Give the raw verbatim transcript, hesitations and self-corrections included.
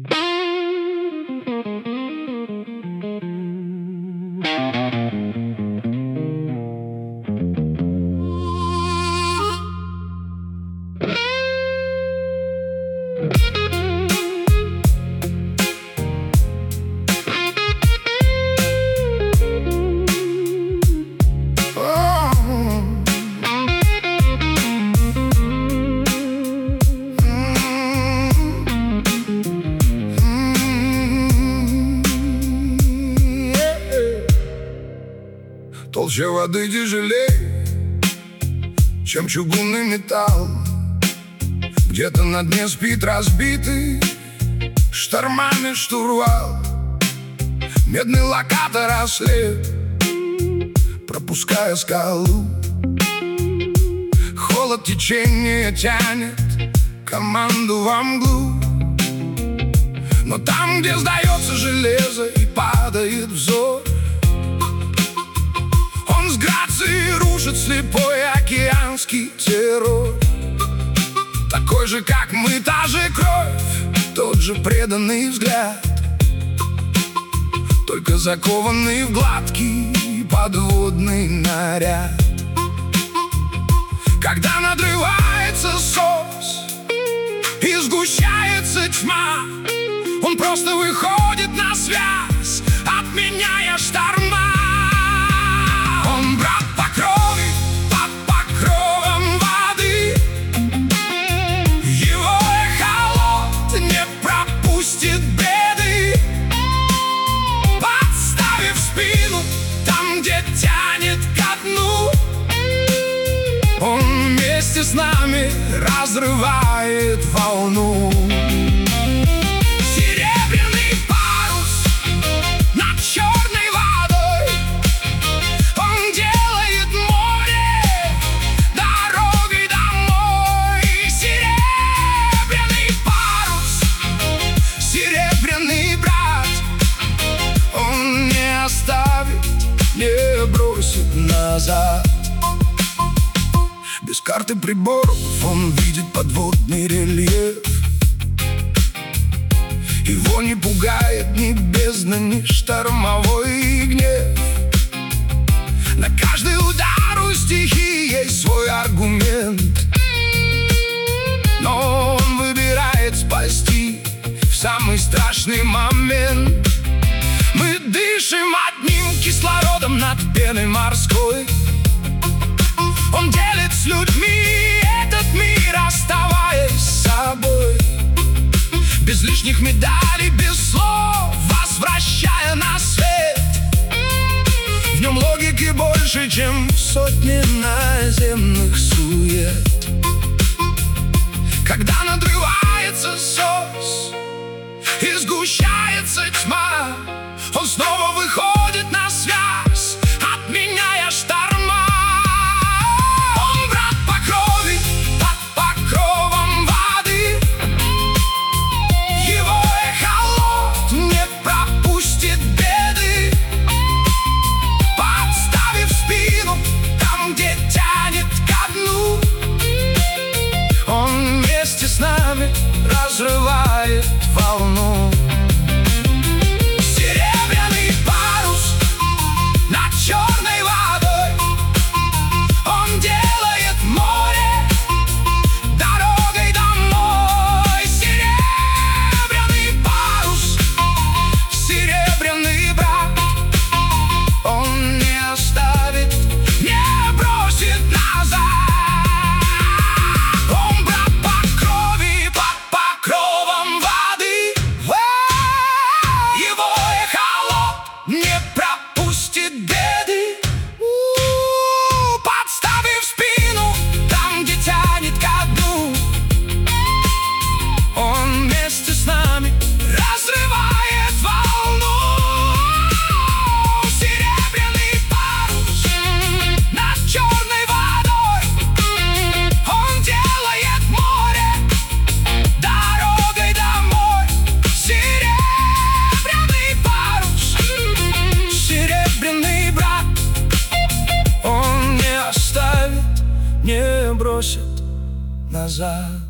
Толще воды тяжелее, чем чугунный металл. Где-то на дне спит разбитый штормами штурвал. Медный локатор ослеп, пропуская скалу. Холод течения тянет команду во мглу. Но там, где сдается железо и падает взор, он с грацией рушит слепой океанский террор. Такой же, как мы, та же кровь, тот же преданный взгляд, только закованный в гладкий подводный наряд. Когда надрывается сос и сгущается тьма, он просто выходит на связь, отменяя шторма. Он брат по крови, под покровом воды. Его эхолот не пропустит беды, подставив спину там, где тянет ко дну. Он вместе с нами разрывает волну. Серебряный парус над черной водой, он делает море дорогой домой. Серебряный парус, серебряный брат, он не оставит, не бросит назад. Без карты приборов он видит подводный рельеф. Его не пугает ни бездна, ни штормовой гнев. На каждый удар у стихии есть свой аргумент, но он выбирает спасти в самый страшный момент. Мы дышим одним кислородом над пеной морской. Он делит с людьми этот мир, оставаясь собой. Без лишних медалей, без слов, возвращая на свет. В нем логики больше, чем в сотне наземных сует. Когда надрывается сос и сгущается тьма, он снова выходит на связь, отменяя шторма. Разрывает волну. Серебряный парус над черной водой, он делает море дорогой домой. Серебряный парус, серебряный брат, он не оставит, не бросит назад. Он брат по крови, по покровом воды. Его эхолот не пропустит беды, подставив спину там, где тянет ко дну. Он вместе с нами разрывает волну. Серебряный парус над черной водой, он делает море дорогой домой. Серебряный парус, серебряный брат, он не оставит, не бросит назад.